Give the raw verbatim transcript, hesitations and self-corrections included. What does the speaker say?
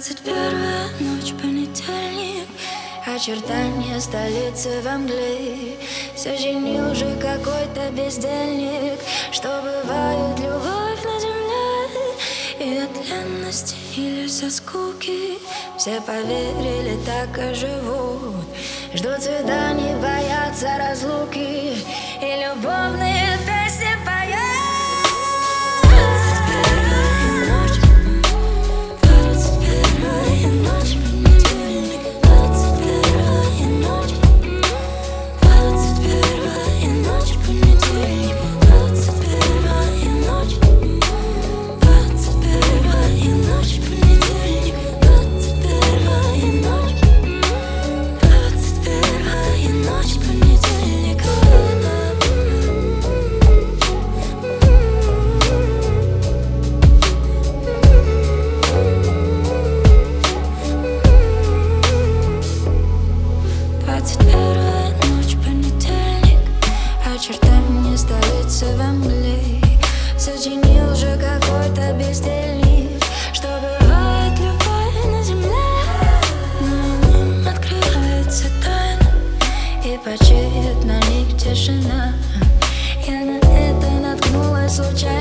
Двадцать первая ночь, понедельник. Очертания столицы во мгле. Сочинил же какой-то бездельник, что бывает любовь на земле. И от ленности или со скуки все поверили, так и живут. Ждут свиданий, боятся разлуки, и любовные песни поют. Очертания столицы во мгле. Сочинил же какой-то бездельник, что бывает любовь на земле. Но им открывается тайна, и почеет на них тишина. Я на это наткнулась случайно.